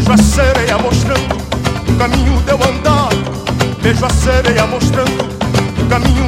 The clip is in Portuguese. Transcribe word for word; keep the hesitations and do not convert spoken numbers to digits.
Vejo a sereia mostrando o caminho de eu andar. Vejo a sereia mostrando o caminho